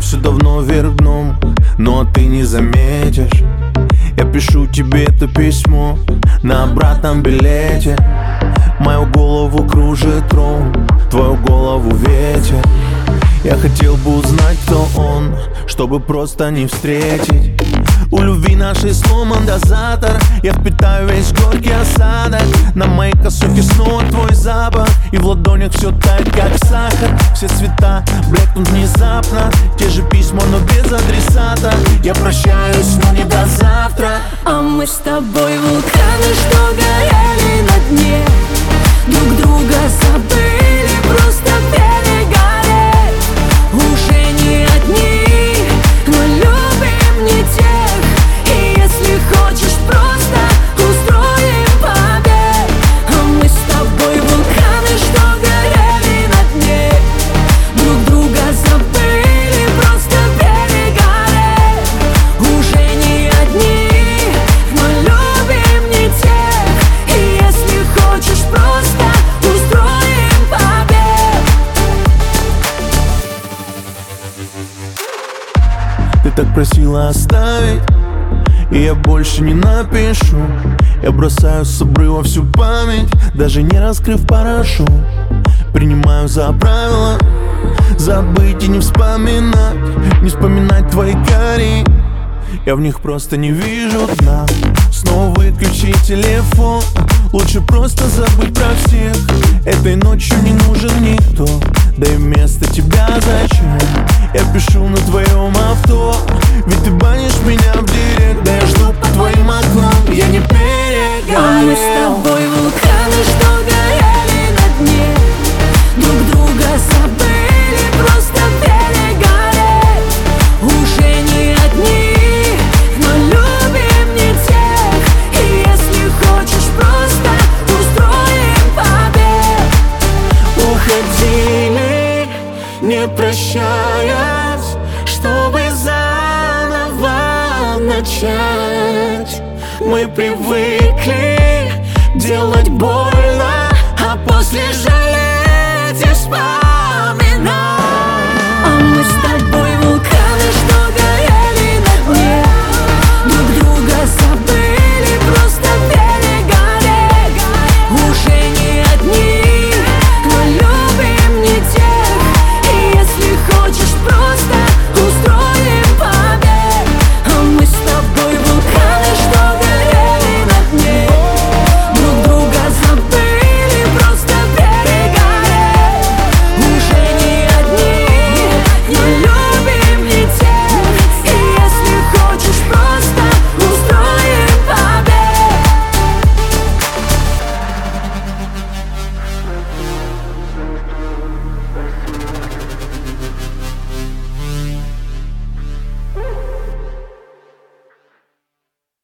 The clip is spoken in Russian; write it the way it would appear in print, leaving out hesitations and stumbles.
все давно вверх дном, но ты не заметишь. Я пишу тебе это письмо на обратном билете. Мою голову кружит трон, твою голову ветер. Я хотел бы узнать, кто он, чтобы просто не встретить. У любви нашей сломан дозатор. Я впитаю весь горький осадок. На моей косухе снова твой запах, и в ладонях все тает, как сахар. Все цвета блекнут внезапно. Те же письма, но без адресата. Я прощаюсь, но не до завтра. А мы с тобой вулканы, что горели на дне. Друг друга забыли, просто перегорели. Уже не одни, но любим не тех. И если хочешь, просто устроим побег. А мы с тобой вулканы, что горели на дне. Друг друга забыли, просто перегорели. Уже не одни, но любим не тех. И если хочешь, просто устроим побег. Ты так просила оставить, и я больше не напишу. Я бросаю с обрыва всю память, даже не раскрыв парашют. Принимаю за правило забыть и не вспоминать, не вспоминать твои кори. Я в них просто не вижу дна. Снова выключи телефон, лучше просто забыть про всех. Этой ночью не нужен никто, да и вместо тебя зачем? Я пишу на твоем авто, ведь ты банишь меня в директ. Да я жду под твоим окном, я не перегорел. А мы с тобой вулканы, что горели на дне. Друг друга забыли, просто перегорели. Уже не одни, но любим не тех. И если хочешь, просто устроим побег. Уходили, не прощаясь, чтобы заново начать. Мы привыкли делать больно, а после жалеть и спать.